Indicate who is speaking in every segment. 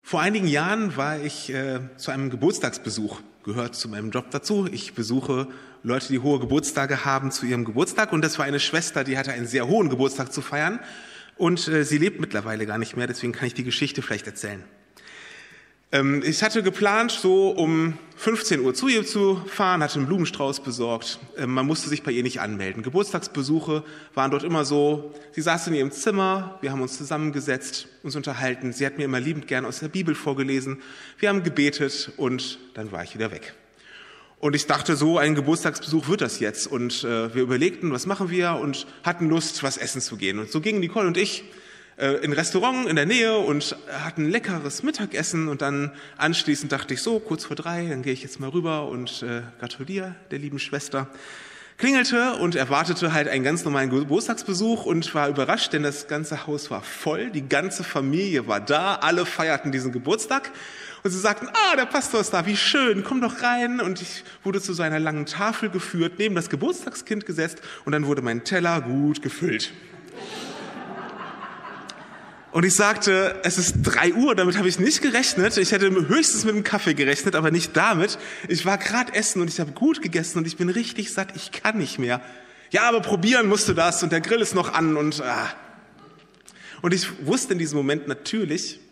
Speaker 1: Vor einigen Jahren war ich zu einem Geburtstagsbesuch, gehört zu meinem Job dazu. Ich besuche Leute, die hohe Geburtstage haben, zu ihrem Geburtstag. Und das war eine Schwester, die hatte einen sehr hohen Geburtstag zu feiern. Und sie lebt mittlerweile gar nicht mehr, deswegen kann ich die Geschichte vielleicht erzählen. Ich hatte geplant, so um 15 Uhr zu ihr zu fahren, hatte einen Blumenstrauß besorgt. Man musste sich bei ihr nicht anmelden. Geburtstagsbesuche waren dort immer so, sie saß in ihrem Zimmer, wir haben uns zusammengesetzt, uns unterhalten. Sie hat mir immer liebend gern aus der Bibel vorgelesen. Wir haben gebetet und dann war ich wieder weg. Und ich dachte, so ein Geburtstagsbesuch wird das jetzt. Und wir überlegten, was machen wir und hatten Lust, was essen zu gehen. Und so gingen Nicole und ich in ein Restaurant in der Nähe und hatten leckeres Mittagessen. Und dann anschließend dachte ich so, kurz vor 3, dann gehe ich jetzt mal rüber und gratuliere der lieben Schwester. Klingelte und erwartete halt einen ganz normalen Geburtstagsbesuch und war überrascht, denn das ganze Haus war voll, die ganze Familie war da, alle feierten diesen Geburtstag. Und sie sagten, der Pastor ist da, wie schön, komm doch rein. Und ich wurde zu so einer langen Tafel geführt, neben das Geburtstagskind gesetzt und dann wurde mein Teller gut gefüllt. Und ich sagte, es ist 3 Uhr, damit habe ich nicht gerechnet. Ich hätte höchstens mit einem Kaffee gerechnet, aber nicht damit. Ich war gerade essen und ich habe gut gegessen und ich bin richtig satt, ich kann nicht mehr. Ja, aber probieren musst du das und der Grill ist noch an und ich wusste in diesem Moment natürlich,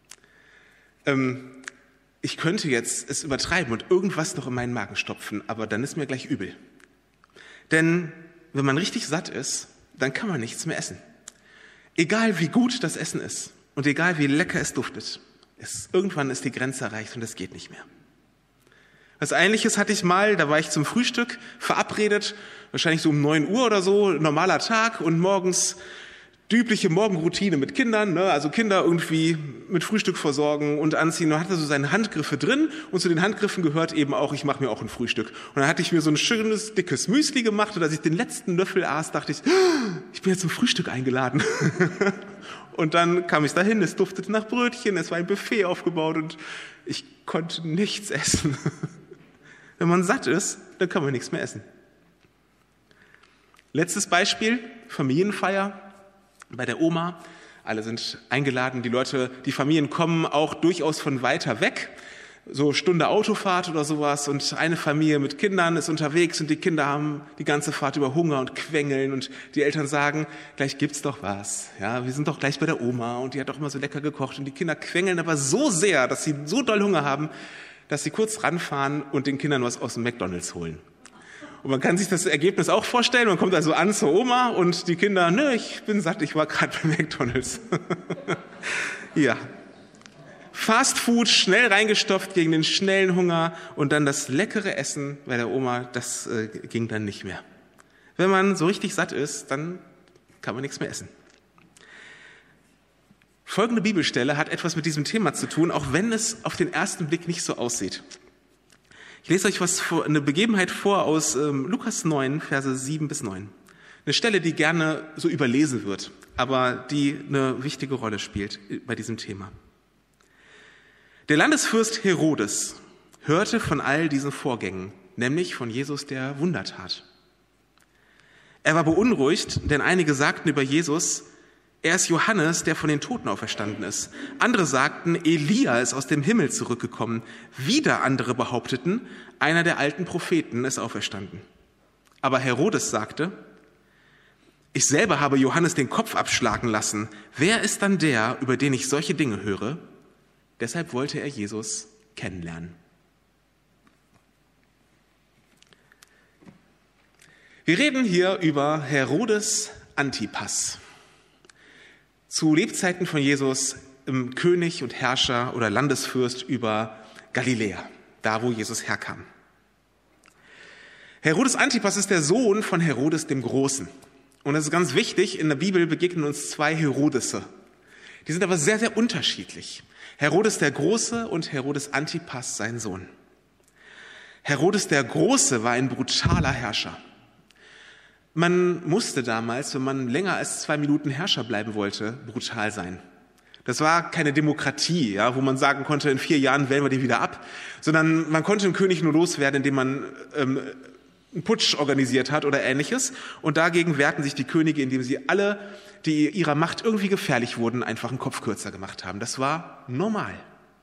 Speaker 1: ich könnte jetzt es übertreiben und irgendwas noch in meinen Magen stopfen, aber dann ist mir gleich übel. Denn wenn man richtig satt ist, dann kann man nichts mehr essen. Egal wie gut das Essen ist und egal wie lecker es duftet, irgendwann ist die Grenze erreicht und es geht nicht mehr. Was Ähnliches hatte ich mal, da war ich zum Frühstück verabredet, wahrscheinlich so um 9 Uhr oder so, normaler Tag und morgens die übliche Morgenroutine mit Kindern, also Kinder irgendwie mit Frühstück versorgen und anziehen. Man hatte so seine Handgriffe drin und zu den Handgriffen gehört eben auch, ich mache mir auch ein Frühstück. Und dann hatte ich mir so ein schönes, dickes Müsli gemacht und als ich den letzten Löffel aß, dachte ich, ich bin jetzt zum Frühstück eingeladen. Und dann kam ich dahin, es duftete nach Brötchen, es war ein Buffet aufgebaut und ich konnte nichts essen. Wenn man satt ist, dann kann man nichts mehr essen. Letztes Beispiel, Familienfeier. Bei der Oma, alle sind eingeladen, die Familien kommen auch durchaus von weiter weg, so Stunde Autofahrt oder sowas und eine Familie mit Kindern ist unterwegs und die Kinder haben die ganze Fahrt über Hunger und quengeln und die Eltern sagen, gleich gibt's doch was, ja, wir sind doch gleich bei der Oma und die hat doch immer so lecker gekocht und die Kinder quengeln aber so sehr, dass sie so doll Hunger haben, dass sie kurz ranfahren und den Kindern was aus dem McDonald's holen. Und man kann sich das Ergebnis auch vorstellen. Man kommt also an zur Oma und die Kinder, ich bin satt, ich war gerade bei McDonald's. Ja. Fast Food, schnell reingestopft gegen den schnellen Hunger und dann das leckere Essen bei der Oma, das ging dann nicht mehr. Wenn man so richtig satt ist, dann kann man nichts mehr essen. Folgende Bibelstelle hat etwas mit diesem Thema zu tun, auch wenn es auf den ersten Blick nicht so aussieht. Ich lese euch eine Begebenheit vor aus Lukas 9, Verse 7 bis 9. Eine Stelle, die gerne so überlesen wird, aber die eine wichtige Rolle spielt bei diesem Thema. Der Landesfürst Herodes hörte von all diesen Vorgängen, nämlich von Jesus, der Wunder tat. Er war beunruhigt, denn einige sagten über Jesus, er ist Johannes, der von den Toten auferstanden ist. Andere sagten, Elia ist aus dem Himmel zurückgekommen. Wieder andere behaupteten, einer der alten Propheten ist auferstanden. Aber Herodes sagte, ich selber habe Johannes den Kopf abschlagen lassen. Wer ist dann der, über den ich solche Dinge höre? Deshalb wollte er Jesus kennenlernen. Wir reden hier über Herodes Antipas. Zu Lebzeiten von Jesus König und Herrscher oder Landesfürst über Galiläa, da wo Jesus herkam. Herodes Antipas ist der Sohn von Herodes dem Großen. Und das ist ganz wichtig, in der Bibel begegnen uns 2 Herodese. Die sind aber sehr, sehr unterschiedlich. Herodes der Große und Herodes Antipas, sein Sohn. Herodes der Große war ein brutaler Herrscher. Man musste damals, wenn man länger als 2 Minuten Herrscher bleiben wollte, brutal sein. Das war keine Demokratie, ja, wo man sagen konnte, in 4 Jahren wählen wir den wieder ab, sondern man konnte einen König nur loswerden, indem man einen Putsch organisiert hat oder Ähnliches. Und dagegen wehrten sich die Könige, indem sie alle, die ihrer Macht irgendwie gefährlich wurden, einfach einen Kopf kürzer gemacht haben. Das war normal.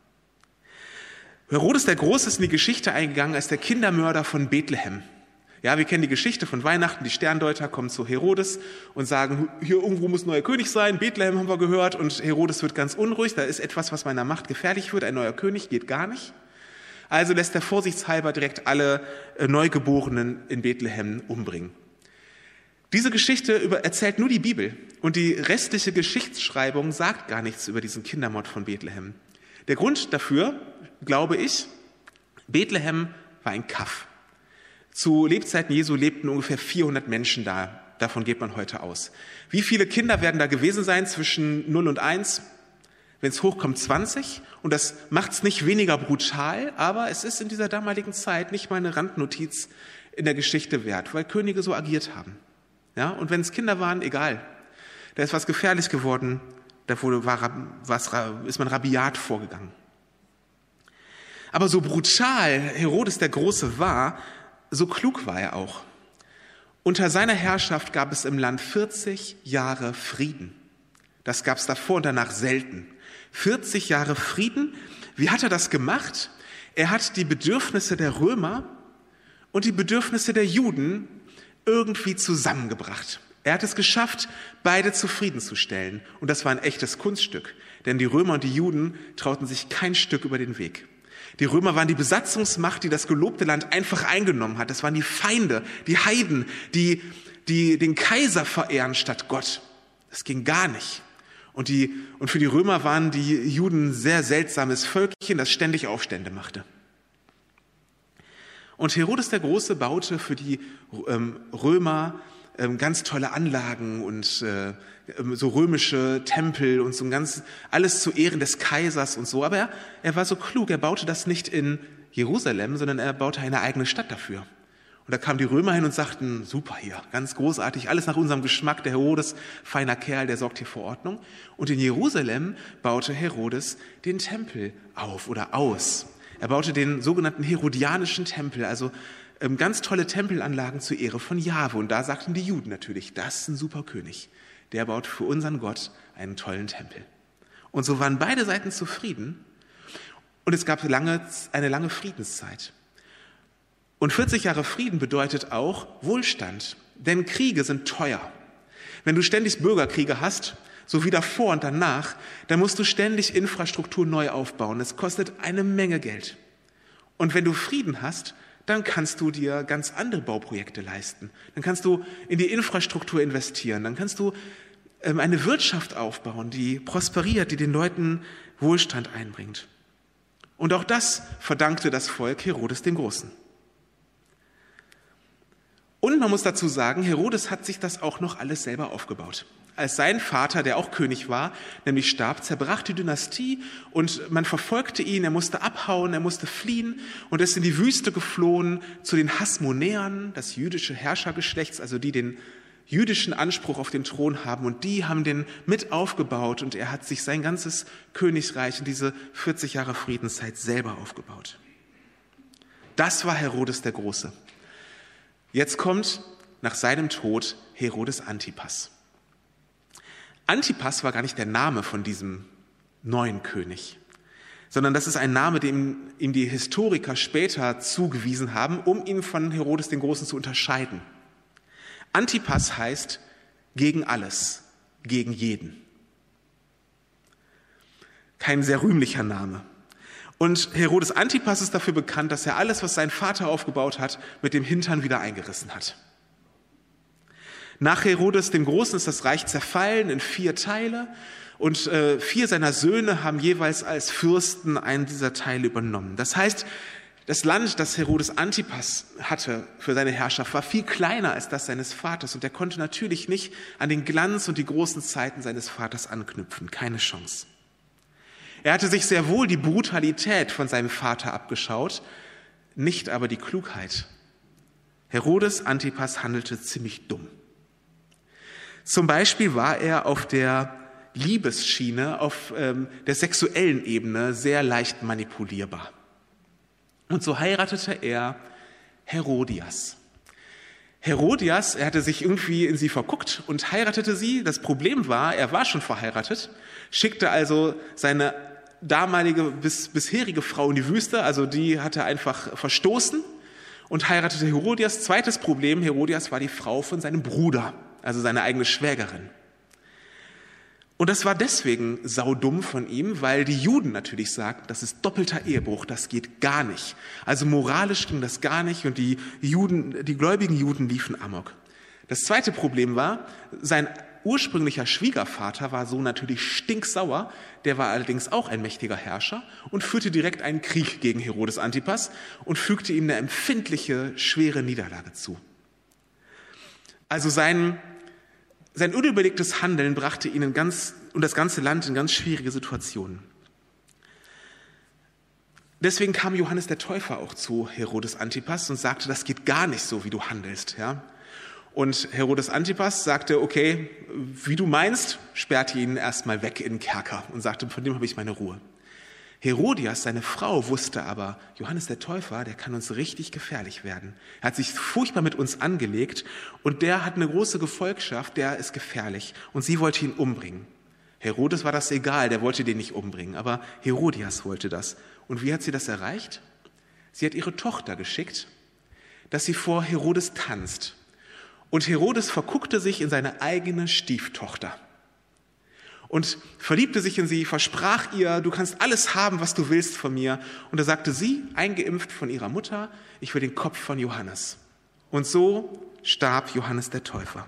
Speaker 1: Herodes der Große ist in die Geschichte eingegangen als der Kindermörder von Bethlehem. Ja, wir kennen die Geschichte von Weihnachten. Die Sterndeuter kommen zu Herodes und sagen, hier irgendwo muss ein neuer König sein. Bethlehem haben wir gehört. Und Herodes wird ganz unruhig. Da ist etwas, was meiner Macht gefährlich wird. Ein neuer König geht gar nicht. Also lässt er vorsichtshalber direkt alle Neugeborenen in Bethlehem umbringen. Diese Geschichte erzählt nur die Bibel. Und die restliche Geschichtsschreibung sagt gar nichts über diesen Kindermord von Bethlehem. Der Grund dafür, glaube ich, Bethlehem war ein Kaff. Zu Lebzeiten Jesu lebten ungefähr 400 Menschen da. Davon geht man heute aus. Wie viele Kinder werden da gewesen sein zwischen 0 und 1? Wenn es hochkommt, 20. Und das macht es nicht weniger brutal, aber es ist in dieser damaligen Zeit nicht mal eine Randnotiz in der Geschichte wert, weil Könige so agiert haben. Ja? Und wenn es Kinder waren, egal. Da ist was gefährlich geworden, da ist man rabiat vorgegangen. Aber so brutal Herodes der Große war, so klug war er auch. Unter seiner Herrschaft gab es im Land 40 Jahre Frieden. Das gab es davor und danach selten. 40 Jahre Frieden. Wie hat er das gemacht? Er hat die Bedürfnisse der Römer und die Bedürfnisse der Juden irgendwie zusammengebracht. Er hat es geschafft, beide zufriedenzustellen. Und das war ein echtes Kunststück. Denn die Römer und die Juden trauten sich kein Stück über den Weg. Die Römer waren die Besatzungsmacht, die das gelobte Land einfach eingenommen hat. Das waren die Feinde, die Heiden, die den Kaiser verehren statt Gott. Das ging gar nicht. Und für die Römer waren die Juden ein sehr seltsames Völkchen, das ständig Aufstände machte. Und Herodes der Große baute für die Römer ganz tolle Anlagen und so römische Tempel und so alles zu Ehren des Kaisers und so. Aber er war so klug, er baute das nicht in Jerusalem, sondern er baute eine eigene Stadt dafür. Und da kamen die Römer hin und sagten, super hier, ganz großartig, alles nach unserem Geschmack, der Herodes, feiner Kerl, der sorgt hier für Ordnung. Und in Jerusalem baute Herodes den Tempel auf oder aus. Er baute den sogenannten Herodianischen Tempel, also ganz tolle Tempelanlagen zur Ehre von Jahwe. Und da sagten die Juden natürlich, das ist ein super König. Der baut für unseren Gott einen tollen Tempel. Und so waren beide Seiten zufrieden. Und es gab eine lange Friedenszeit. Und 40 Jahre Frieden bedeutet auch Wohlstand. Denn Kriege sind teuer. Wenn du ständig Bürgerkriege hast, so wie davor und danach, dann musst du ständig Infrastruktur neu aufbauen. Es kostet eine Menge Geld. Und wenn du Frieden hast, dann kannst du dir ganz andere Bauprojekte leisten. Dann kannst du in die Infrastruktur investieren. Dann kannst du eine Wirtschaft aufbauen, die prosperiert, die den Leuten Wohlstand einbringt. Und auch das verdankte das Volk Herodes dem Großen. Und man muss dazu sagen, Herodes hat sich das auch noch alles selber aufgebaut. Als sein Vater, der auch König war, nämlich starb, zerbrach die Dynastie und man verfolgte ihn, er musste abhauen, er musste fliehen und ist in die Wüste geflohen zu den Hasmonäern, das jüdische Herrschergeschlechts, also die den jüdischen Anspruch auf den Thron haben und die haben den mit aufgebaut und er hat sich sein ganzes Königreich in diese 40 Jahre Friedenszeit selber aufgebaut. Das war Herodes der Große. Jetzt kommt nach seinem Tod Herodes Antipas. Antipas war gar nicht der Name von diesem neuen König, sondern das ist ein Name, den ihm die Historiker später zugewiesen haben, um ihn von Herodes den Großen zu unterscheiden. Antipas heißt gegen alles, gegen jeden. Kein sehr rühmlicher Name. Und Herodes Antipas ist dafür bekannt, dass er alles, was sein Vater aufgebaut hat, mit dem Hintern wieder eingerissen hat. Nach Herodes dem Großen ist das Reich zerfallen in 4 Teile und 4 seiner Söhne haben jeweils als Fürsten einen dieser Teile übernommen. Das heißt, das Land, das Herodes Antipas hatte für seine Herrschaft, war viel kleiner als das seines Vaters und er konnte natürlich nicht an den Glanz und die großen Zeiten seines Vaters anknüpfen. Keine Chance. Er hatte sich sehr wohl die Brutalität von seinem Vater abgeschaut, nicht aber die Klugheit. Herodes Antipas handelte ziemlich dumm. Zum Beispiel war er auf der Liebesschiene, auf der sexuellen Ebene sehr leicht manipulierbar. Und so heiratete er Herodias. Herodias, er hatte sich irgendwie in sie verguckt und heiratete sie. Das Problem war, er war schon verheiratet, schickte also seine damalige bisherige Frau in die Wüste, also die hat er einfach verstoßen und heiratete Herodias. Zweites Problem, Herodias war die Frau von seinem Bruder, also seine eigene Schwägerin. Und das war deswegen saudumm von ihm, weil die Juden natürlich sagten, das ist doppelter Ehebruch, das geht gar nicht. Also moralisch ging das gar nicht und die gläubigen Juden liefen amok. Das zweite Problem war, sein ursprünglicher Schwiegervater war so natürlich stinksauer, der war allerdings auch ein mächtiger Herrscher und führte direkt einen Krieg gegen Herodes Antipas und fügte ihm eine empfindliche, schwere Niederlage zu. Also sein unüberlegtes Handeln brachte ihn und das ganze Land in ganz schwierige Situationen. Deswegen kam Johannes der Täufer auch zu Herodes Antipas und sagte, das geht gar nicht so, wie du handelst. Ja? Und Herodes Antipas sagte, okay, wie du meinst, sperrte ihn erstmal weg in den Kerker und sagte, von dem habe ich meine Ruhe. Herodias, seine Frau, wusste aber, Johannes der Täufer, der kann uns richtig gefährlich werden. Er hat sich furchtbar mit uns angelegt und der hat eine große Gefolgschaft, der ist gefährlich. Und sie wollte ihn umbringen. Herodes war das egal, der wollte den nicht umbringen, aber Herodias wollte das. Und wie hat sie das erreicht? Sie hat ihre Tochter geschickt, dass sie vor Herodes tanzt. Und Herodes verguckte sich in seine eigene Stieftochter und verliebte sich in sie, versprach ihr, du kannst alles haben, was du willst von mir. Und da sagte sie, eingeimpft von ihrer Mutter, ich will den Kopf von Johannes. Und so starb Johannes der Täufer.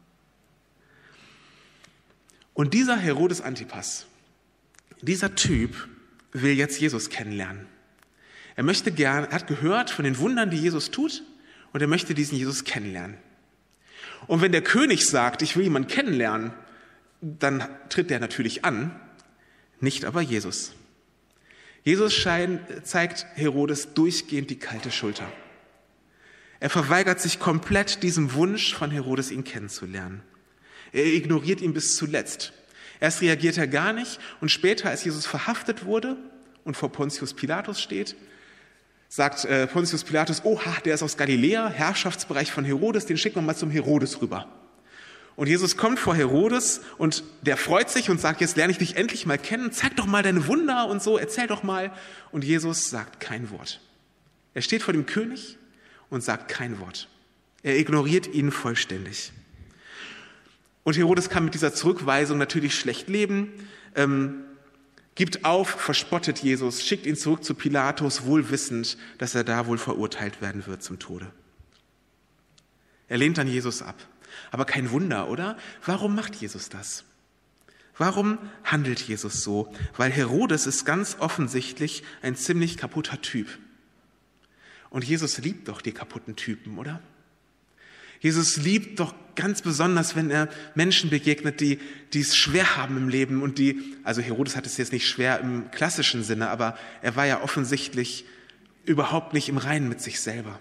Speaker 1: Und dieser Herodes Antipas, dieser Typ will jetzt Jesus kennenlernen. Er hat gehört von den Wundern, die Jesus tut, und er möchte diesen Jesus kennenlernen. Und wenn der König sagt, ich will jemanden kennenlernen, dann tritt der natürlich an, nicht aber Jesus. Jesus zeigt Herodes durchgehend die kalte Schulter. Er verweigert sich komplett diesem Wunsch von Herodes, ihn kennenzulernen. Er ignoriert ihn bis zuletzt. Erst reagiert er gar nicht und später, als Jesus verhaftet wurde und vor Pontius Pilatus steht, sagt Pontius Pilatus, oha, der ist aus Galiläa, Herrschaftsbereich von Herodes, den schicken wir mal zum Herodes rüber. Und Jesus kommt vor Herodes und der freut sich und sagt, jetzt lerne ich dich endlich mal kennen, zeig doch mal deine Wunder und so, erzähl doch mal. Und Jesus sagt kein Wort. Er steht vor dem König und sagt kein Wort. Er ignoriert ihn vollständig. Und Herodes kann mit dieser Zurückweisung natürlich schlecht leben, gibt auf, verspottet Jesus, schickt ihn zurück zu Pilatus, wohl wissend, dass er da wohl verurteilt werden wird zum Tode. Er lehnt dann Jesus ab. Aber kein Wunder, oder? Warum macht Jesus das? Warum handelt Jesus so? Weil Herodes ist ganz offensichtlich ein ziemlich kaputter Typ. Und Jesus liebt doch die kaputten Typen, oder? Jesus liebt doch ganz besonders, wenn er Menschen begegnet, die es schwer haben im Leben und also Herodes hat es jetzt nicht schwer im klassischen Sinne, aber er war ja offensichtlich überhaupt nicht im Reinen mit sich selber.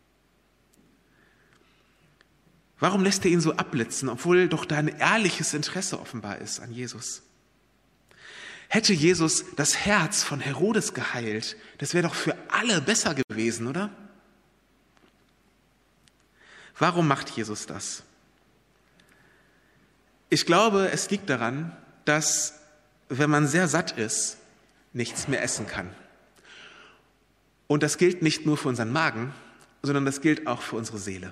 Speaker 1: Warum lässt er ihn so abblitzen, obwohl doch da ein ehrliches Interesse offenbar ist an Jesus? Hätte Jesus das Herz von Herodes geheilt, das wäre doch für alle besser gewesen, oder? Warum macht Jesus das? Ich glaube, es liegt daran, dass, wenn man sehr satt ist, nichts mehr essen kann. Und das gilt nicht nur für unseren Magen, sondern das gilt auch für unsere Seele.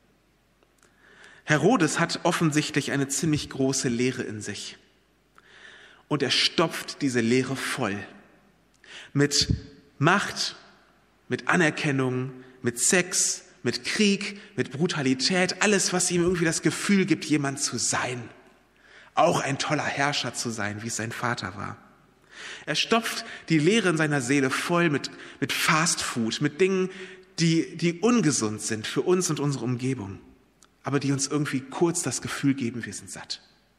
Speaker 1: Herodes hat offensichtlich eine ziemlich große Leere in sich. Und er stopft diese Leere voll. Mit Macht, mit Anerkennung, mit Sex, mit Krieg, mit Brutalität, alles, was ihm irgendwie das Gefühl gibt, jemand zu sein. Auch ein toller Herrscher zu sein, wie es sein Vater war. Er stopft die Leere in seiner Seele voll mit Fast Food, mit Dingen, die ungesund sind für uns und unsere Umgebung, aber die uns irgendwie kurz das Gefühl geben, wir sind satt.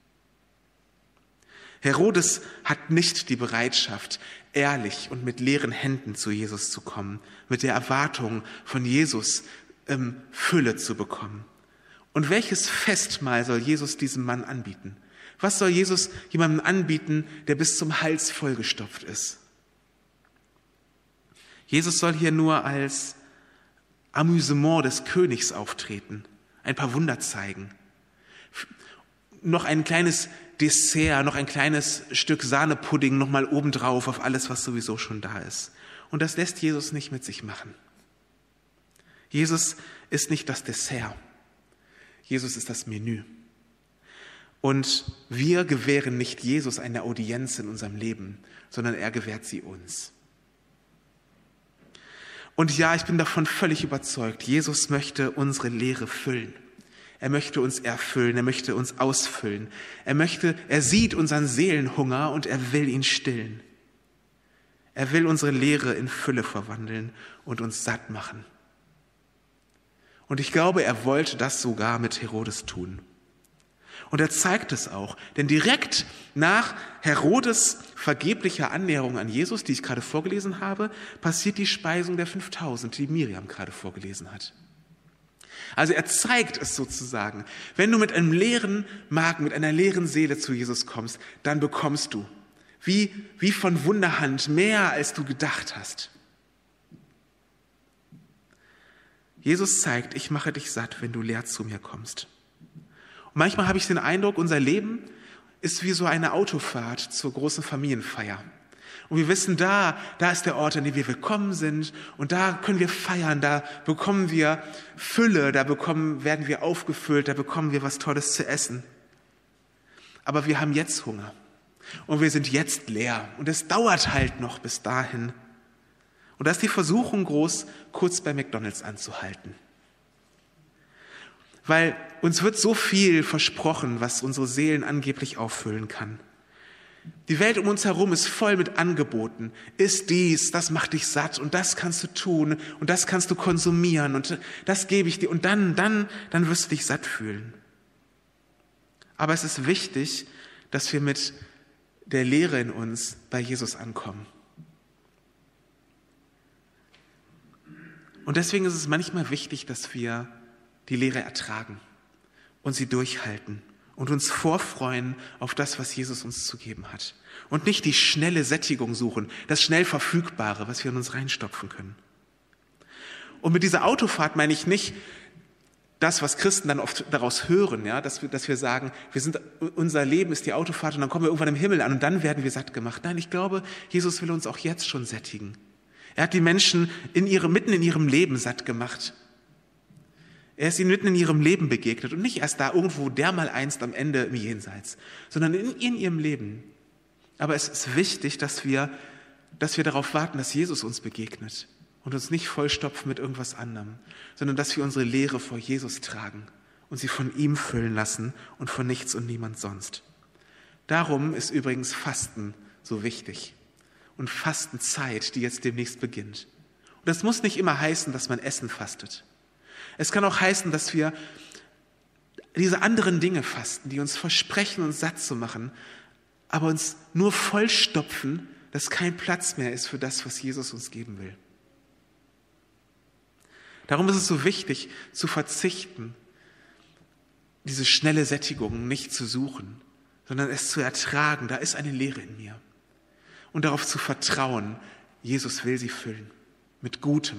Speaker 1: Herodes hat nicht die Bereitschaft, ehrlich und mit leeren Händen zu Jesus zu kommen, mit der Erwartung von Jesus Fülle zu bekommen. Und welches Festmahl soll Jesus diesem Mann anbieten? Was soll Jesus jemandem anbieten, der bis zum Hals vollgestopft ist? Jesus soll hier nur als Amüsement des Königs auftreten, ein paar Wunder zeigen, noch ein kleines Dessert, noch ein kleines Stück Sahnepudding nochmal obendrauf auf alles, was sowieso schon da ist. Und das lässt Jesus nicht mit sich machen. Jesus ist nicht das Dessert. Jesus ist das Menü. Und wir gewähren nicht Jesus eine Audienz in unserem Leben, sondern er gewährt sie uns. Und ja, ich bin davon völlig überzeugt, Jesus möchte unsere Leere füllen. Er möchte uns erfüllen, er möchte uns ausfüllen. Er sieht unseren Seelenhunger und er will ihn stillen. Er will unsere Leere in Fülle verwandeln und uns satt machen. Und ich glaube, er wollte das sogar mit Herodes tun. Und er zeigt es auch, denn direkt nach Herodes vergeblicher Annäherung an Jesus, die ich gerade vorgelesen habe, passiert die Speisung der 5000, die Miriam gerade vorgelesen hat. Also er zeigt es sozusagen. Wenn du mit einem leeren Magen, mit einer leeren Seele zu Jesus kommst, dann bekommst du, wie von Wunderhand, mehr als du gedacht hast. Jesus zeigt, ich mache dich satt, wenn du leer zu mir kommst. Und manchmal habe ich den Eindruck, unser Leben ist wie so eine Autofahrt zur großen Familienfeier. Und wir wissen, da ist der Ort, an dem wir willkommen sind und da können wir feiern, da bekommen wir Fülle, werden wir aufgefüllt, da bekommen wir was Tolles zu essen. Aber wir haben jetzt Hunger und wir sind jetzt leer und es dauert halt noch bis dahin. Und da ist die Versuchung groß, kurz bei McDonald's anzuhalten. Weil uns wird so viel versprochen, was unsere Seelen angeblich auffüllen kann. Die Welt um uns herum ist voll mit Angeboten. Iss dies, das macht dich satt und das kannst du tun und das kannst du konsumieren und das gebe ich dir und dann wirst du dich satt fühlen. Aber es ist wichtig, dass wir mit der Leere in uns bei Jesus ankommen. Und deswegen ist es manchmal wichtig, dass wir die Leere ertragen und sie durchhalten und uns vorfreuen auf das, was Jesus uns zu geben hat. Und nicht die schnelle Sättigung suchen, das schnell Verfügbare, was wir in uns reinstopfen können. Und mit dieser Autofahrt meine ich nicht das, was Christen dann oft daraus hören, ja, dass wir sagen, unser Leben ist die Autofahrt und dann kommen wir irgendwann im Himmel an und dann werden wir satt gemacht. Nein, ich glaube, Jesus will uns auch jetzt schon sättigen. Er hat die Menschen mitten in ihrem Leben satt gemacht. Er ist ihnen mitten in ihrem Leben begegnet und nicht erst da irgendwo dermaleinst am Ende im Jenseits, sondern in ihrem Leben. Aber es ist wichtig, dass wir darauf warten, dass Jesus uns begegnet und uns nicht vollstopfen mit irgendwas anderem, sondern dass wir unsere Leere vor Jesus tragen und sie von ihm füllen lassen und von nichts und niemand sonst. Darum ist übrigens Fasten so wichtig. Und Fastenzeit, die jetzt demnächst beginnt. Und das muss nicht immer heißen, dass man Essen fastet. Es kann auch heißen, dass wir diese anderen Dinge fasten, die uns versprechen, uns satt zu machen, aber uns nur vollstopfen, dass kein Platz mehr ist für das, was Jesus uns geben will. Darum ist es so wichtig, zu verzichten, diese schnelle Sättigung nicht zu suchen, sondern es zu ertragen. Da ist eine Leere in mir. Und darauf zu vertrauen, Jesus will sie füllen mit Gutem.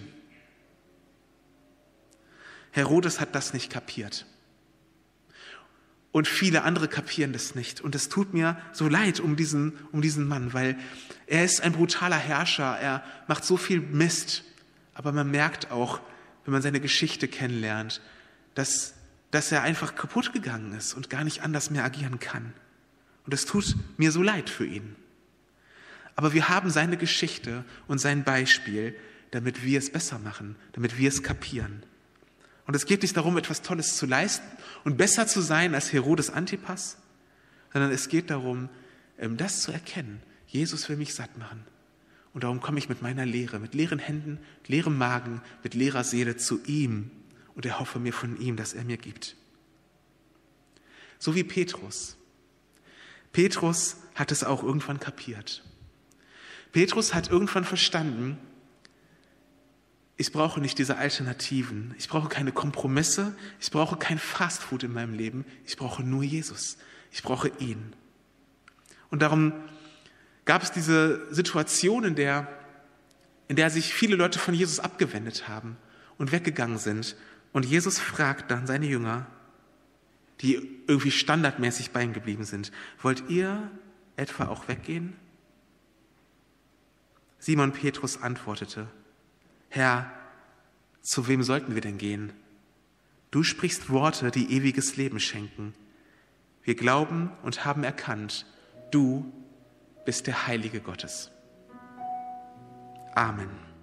Speaker 1: Herodes hat das nicht kapiert. Und viele andere kapieren das nicht. Und es tut mir so leid um diesen Mann, weil er ist ein brutaler Herrscher, er macht so viel Mist. Aber man merkt auch, wenn man seine Geschichte kennenlernt, dass er einfach kaputt gegangen ist und gar nicht anders mehr agieren kann. Und es tut mir so leid für ihn. Aber wir haben seine Geschichte und sein Beispiel, damit wir es besser machen, damit wir es kapieren. Und es geht nicht darum, etwas Tolles zu leisten und besser zu sein als Herodes Antipas, sondern es geht darum, das zu erkennen. Jesus will mich satt machen. Und darum komme ich mit meiner Leere, mit leeren Händen, leerem Magen, mit leerer Seele zu ihm und erhoffe mir von ihm, dass er mir gibt. So wie Petrus. Petrus hat es auch irgendwann kapiert. Petrus hat irgendwann verstanden, ich brauche nicht diese Alternativen, ich brauche keine Kompromisse, ich brauche kein Fastfood in meinem Leben, ich brauche nur Jesus, ich brauche ihn. Und darum gab es diese Situation, in der sich viele Leute von Jesus abgewendet haben und weggegangen sind. Und Jesus fragt dann seine Jünger, die irgendwie standardmäßig bei ihm geblieben sind. Wollt ihr etwa auch weggehen? Simon Petrus antwortete: Herr, zu wem sollten wir denn gehen? Du sprichst Worte, die ewiges Leben schenken. Wir glauben und haben erkannt, du bist der Heilige Gottes. Amen.